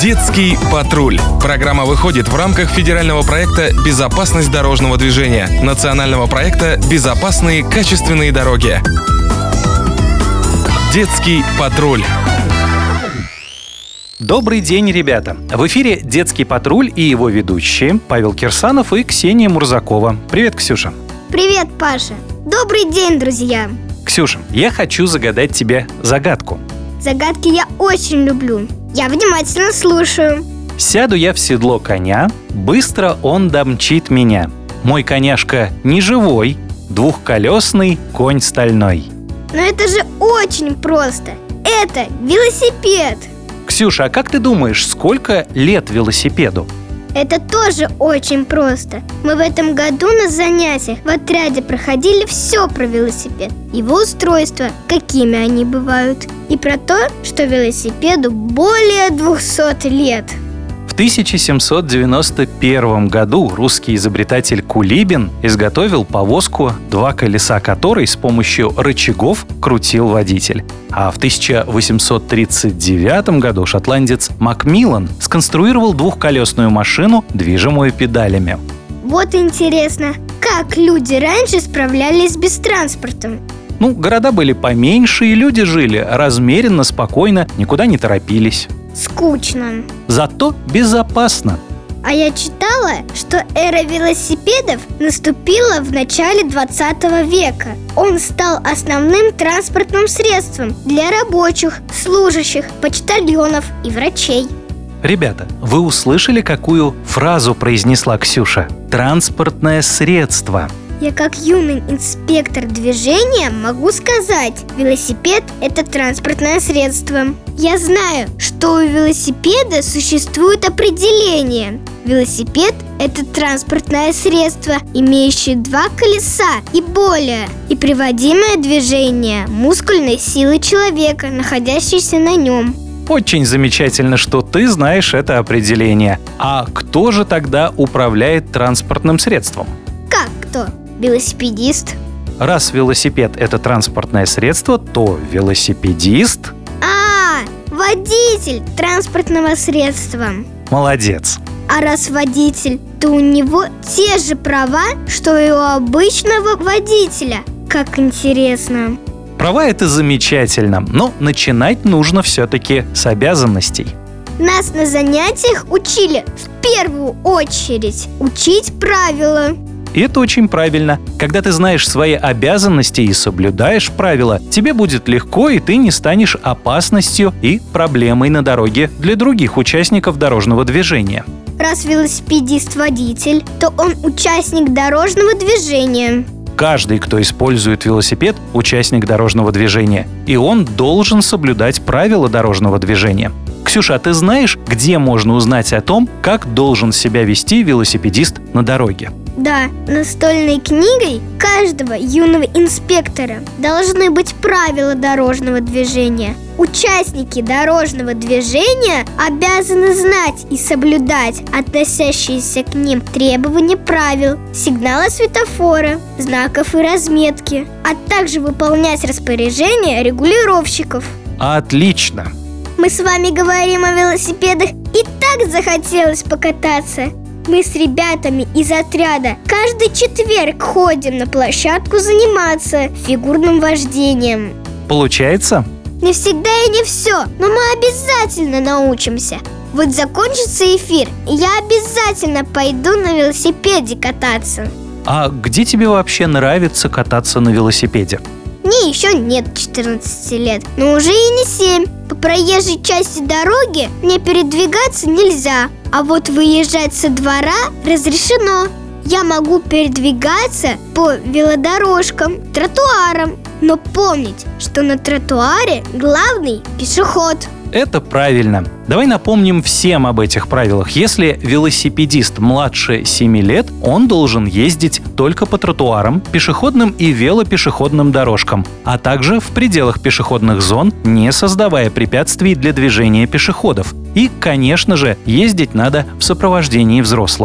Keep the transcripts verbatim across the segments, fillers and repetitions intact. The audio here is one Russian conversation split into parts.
Детский патруль. Программа выходит в рамках федерального проекта «Безопасность дорожного движения», национального проекта «Безопасные качественные дороги». Детский патруль. Добрый день, ребята! В эфире «Детский патруль» и его ведущие Павел Кирсанов и Ксения Мурзакова. Привет, Ксюша! Привет, Паша! Добрый день, друзья! Ксюша, я хочу загадать тебе загадку. Загадки я очень люблю. Я внимательно слушаю. Сяду я в седло коня, быстро он домчит меня. Мой коняшка не живой, двухколесный конь стальной. Но это же очень просто. Это велосипед. Ксюша, а как ты думаешь, сколько лет велосипеду? Это тоже очень просто. Мы в этом году на занятиях в отряде проходили все про велосипед, его устройства, какими они бывают, и про то, что велосипеду более двухсот лет. В тысяча семьсот девяносто первом году русский изобретатель Кулибин изготовил повозку, два колеса которой с помощью рычагов крутил водитель. А в тысяча восемьсот тридцать девятом году шотландец Макмиллан сконструировал двухколесную машину, движимую педалями. Вот интересно, как люди раньше справлялись без транспорта? Ну, города были поменьше, и люди жили размеренно, спокойно, никуда не торопились. Скучно. Зато безопасно. А я читала, что эра велосипедов наступила в начале двадцатого века. Он стал основным транспортным средством для рабочих, служащих, почтальонов и врачей. Ребята, вы услышали, какую фразу произнесла Ксюша? Транспортное средство. Я как юный инспектор движения могу сказать, велосипед – это транспортное средство. Я знаю, что у велосипеда существует определение. Велосипед – это транспортное средство, имеющее два колеса и более, и приводимое движение мускульной силы человека, находящейся на нем. Очень замечательно, что ты знаешь это определение. А кто же тогда управляет транспортным средством? Как кто? Велосипедист. Раз велосипед – это транспортное средство, то велосипедист… А, водитель транспортного средства. Молодец. А раз водитель, то у него те же права, что и у обычного водителя. Как интересно. Права – это замечательно, но начинать нужно все-таки с обязанностей. Нас на занятиях учили в первую очередь учить правила. И это очень правильно. Когда ты знаешь свои обязанности и соблюдаешь правила, тебе будет легко, и ты не станешь опасностью и проблемой на дороге для других участников дорожного движения. Раз велосипедист водитель, то он участник дорожного движения. Каждый, кто использует велосипед, участник дорожного движения. И он должен соблюдать правила дорожного движения. Ксюша, а ты знаешь, где можно узнать о том, как должен себя вести велосипедист на дороге? Да, настольной книгой каждого юного инспектора должны быть правила дорожного движения. Участники дорожного движения обязаны знать и соблюдать относящиеся к ним требования правил, сигналы светофора, знаков и разметки, а также выполнять распоряжения регулировщиков. Отлично! Мы с вами говорим о велосипедах, и так захотелось покататься. Мы с ребятами из отряда каждый четверг ходим на площадку заниматься фигурным вождением. Получается? Не всегда и не все, но мы обязательно научимся. Вот закончится эфир, и я обязательно пойду на велосипеде кататься. А где тебе вообще нравится кататься на велосипеде? Мне еще нет четырнадцати лет, но уже и не семь. По проезжей части дороги мне передвигаться нельзя, а вот выезжать со двора разрешено. Я могу передвигаться по велодорожкам, тротуарам, но помнить, что на тротуаре главный пешеход. Это правильно. Давай напомним всем об этих правилах. Если велосипедист младше семи лет, он должен ездить только по тротуарам, пешеходным и велопешеходным дорожкам, а также в пределах пешеходных зон, не создавая препятствий для движения пешеходов. И, конечно же, ездить надо в сопровождении взрослого.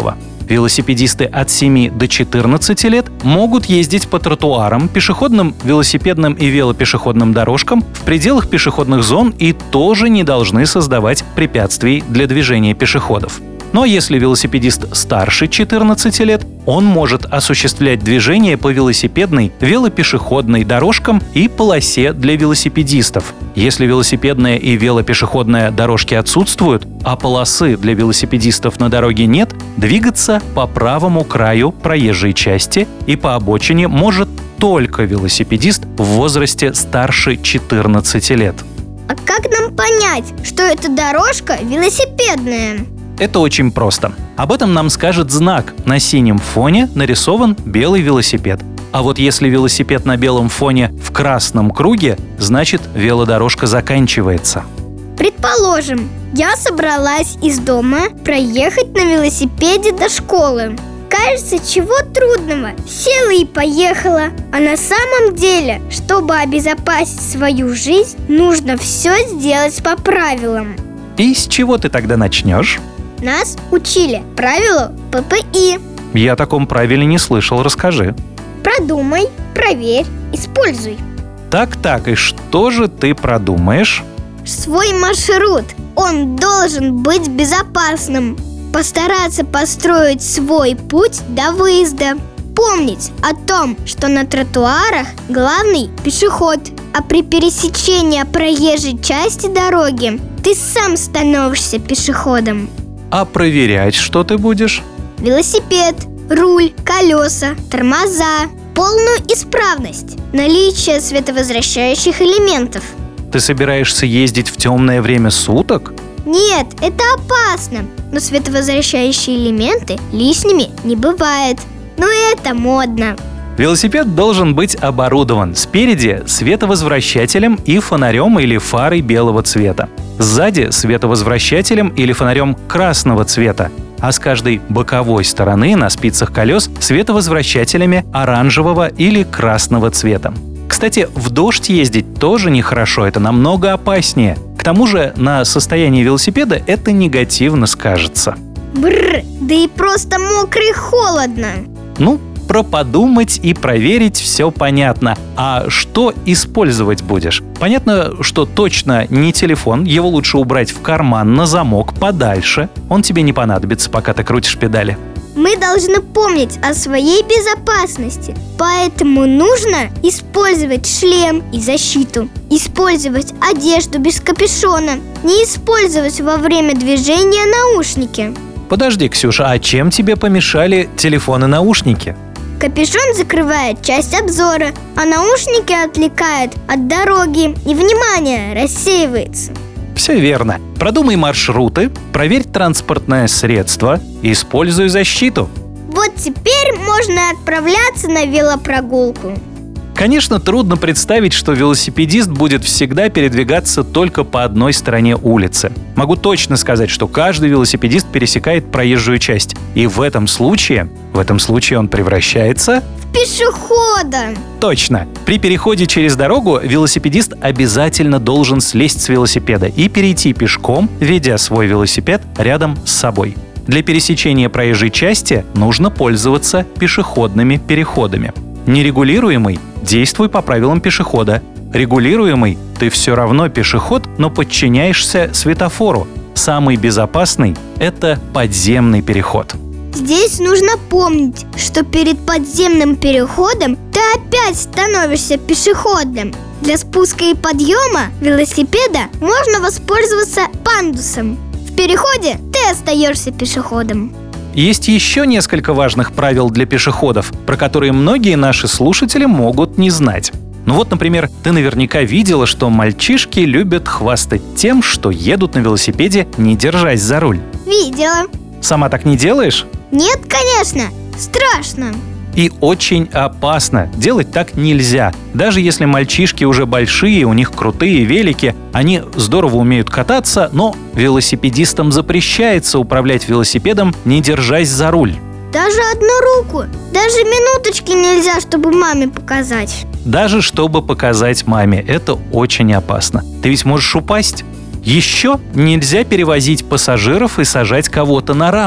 Велосипедисты от семи до четырнадцати лет могут ездить по тротуарам, пешеходным, велосипедным и велопешеходным дорожкам в пределах пешеходных зон и тоже не должны создавать препятствий для движения пешеходов. Но если велосипедист старше четырнадцати лет, он может осуществлять движение по велосипедной, велопешеходной дорожкам и полосе для велосипедистов. Если велосипедная и велопешеходная дорожки отсутствуют, а полосы для велосипедистов на дороге нет, двигаться по правому краю проезжей части и по обочине может только велосипедист в возрасте старше четырнадцати лет. А как нам понять, что эта дорожка велосипедная? Это очень просто. Об этом нам скажет знак. На синем фоне нарисован белый велосипед. А вот если велосипед на белом фоне в красном круге, значит, велодорожка заканчивается. Предположим, я собралась из дома проехать на велосипеде до школы. Кажется, чего трудного, села и поехала. А на самом деле, чтобы обезопасить свою жизнь, нужно все сделать по правилам. И с чего ты тогда начнешь? Нас учили правилу пэ пэ и. Я о таком правиле не слышал, расскажи. Продумай, проверь, используй. Так-так, и что же ты продумаешь? Свой маршрут. Он должен быть безопасным. Постараться построить свой путь до выезда. Помнить о том, что на тротуарах главный пешеход, а при пересечении проезжей части дороги ты сам становишься пешеходом. А проверять что ты будешь? Велосипед, руль, колеса, тормоза, полную исправность, наличие световозвращающих элементов. Ты собираешься ездить в темное время суток? Нет, это опасно, но световозвращающие элементы лишними не бывает. Но это модно. Велосипед должен быть оборудован спереди световозвращателем и фонарем или фарой белого цвета, сзади световозвращателем или фонарем красного цвета, а с каждой боковой стороны на спицах колес световозвращателями оранжевого или красного цвета. Кстати, в дождь ездить тоже нехорошо, это намного опаснее. К тому же на состоянии велосипеда это негативно скажется. Бррр, да и просто мокро и холодно. Ну, про подумать и проверить все понятно. А что использовать будешь? Понятно, что точно не телефон. Его лучше убрать в карман на замок подальше. Он тебе не понадобится, пока ты крутишь педали. Мы должны помнить о своей безопасности. Поэтому нужно использовать шлем и защиту. Использовать одежду без капюшона. Не использовать во время движения наушники. Подожди, Ксюша, а чем тебе помешали телефон и наушники? Капюшон закрывает часть обзора, а наушники отвлекают от дороги, и внимание рассеивается. Все верно. Продумай маршруты, проверь транспортное средство, используй защиту. Вот теперь можно отправляться на велопрогулку. Конечно, трудно представить, что велосипедист будет всегда передвигаться только по одной стороне улицы. Могу точно сказать, что каждый велосипедист пересекает проезжую часть. И в этом случае, в этом случае он превращается... В пешехода! Точно! При переходе через дорогу велосипедист обязательно должен слезть с велосипеда и перейти пешком, ведя свой велосипед рядом с собой. Для пересечения проезжей части нужно пользоваться пешеходными переходами. Нерегулируемый – действуй по правилам пешехода. Регулируемый – ты все равно пешеход, но подчиняешься светофору. Самый безопасный – это подземный переход. Здесь нужно помнить, что перед подземным переходом ты опять становишься пешеходом. Для спуска и подъема велосипеда можно воспользоваться пандусом. В переходе ты остаешься пешеходом. Есть еще несколько важных правил для пешеходов, про которые многие наши слушатели могут не знать. Ну вот, например, ты наверняка видела, что мальчишки любят хвастать тем, что едут на велосипеде, не держась за руль. Видела. Сама так не делаешь? Нет, конечно. Страшно. И очень опасно. Делать так нельзя. Даже если мальчишки уже большие, у них крутые велики, они здорово умеют кататься, но велосипедистам запрещается управлять велосипедом, не держась за руль. Даже одну руку. Даже минуточки нельзя, чтобы маме показать. Даже чтобы показать маме. Это очень опасно. Ты ведь можешь упасть. Еще нельзя перевозить пассажиров и сажать кого-то на раму.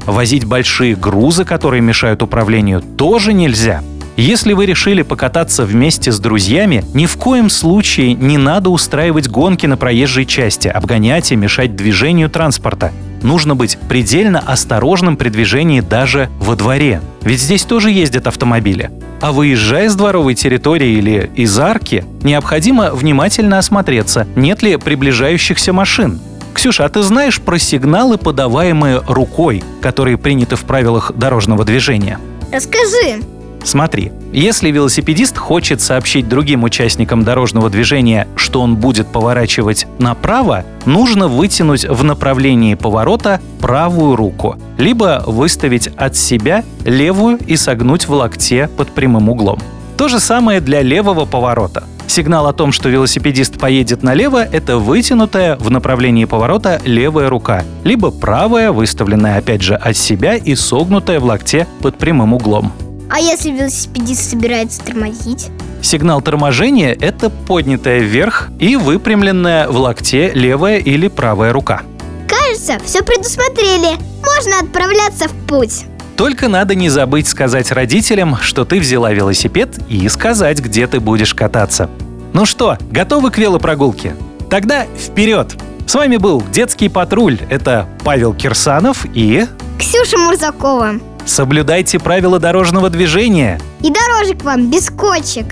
Возить большие грузы, которые мешают управлению, тоже нельзя. Если вы решили покататься вместе с друзьями, ни в коем случае не надо устраивать гонки на проезжей части, обгонять и мешать движению транспорта. Нужно быть предельно осторожным при движении даже во дворе, ведь здесь тоже ездят автомобили. А выезжая с дворовой территории или из арки, необходимо внимательно осмотреться, нет ли приближающихся машин. Ксюша, а ты знаешь про сигналы, подаваемые рукой, которые приняты в правилах дорожного движения? Расскажи. Смотри, если велосипедист хочет сообщить другим участникам дорожного движения, что он будет поворачивать направо, нужно вытянуть в направлении поворота правую руку, либо выставить от себя левую и согнуть в локте под прямым углом. То же самое для левого поворота. Сигнал о том, что велосипедист поедет налево, это вытянутая в направлении поворота левая рука, либо правая, выставленная опять же от себя и согнутая в локте под прямым углом. А если велосипедист собирается тормозить? Сигнал торможения – это поднятая вверх и выпрямленная в локте левая или правая рука. Кажется, все предусмотрели. Можно отправляться в путь. Только надо не забыть сказать родителям, что ты взяла велосипед, и сказать, где ты будешь кататься. Ну что, готовы к велопрогулке? Тогда вперед! С вами был Детский патруль. Это Павел Кирсанов и... Ксюша Мурзакова. Соблюдайте правила дорожного движения. И дорожек вам без кочек.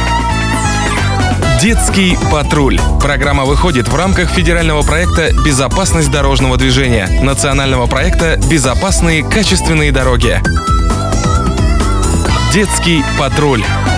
Детский патруль. Программа выходит в рамках федерального проекта «Безопасность дорожного движения», национального проекта «Безопасные качественные дороги». Детский патруль.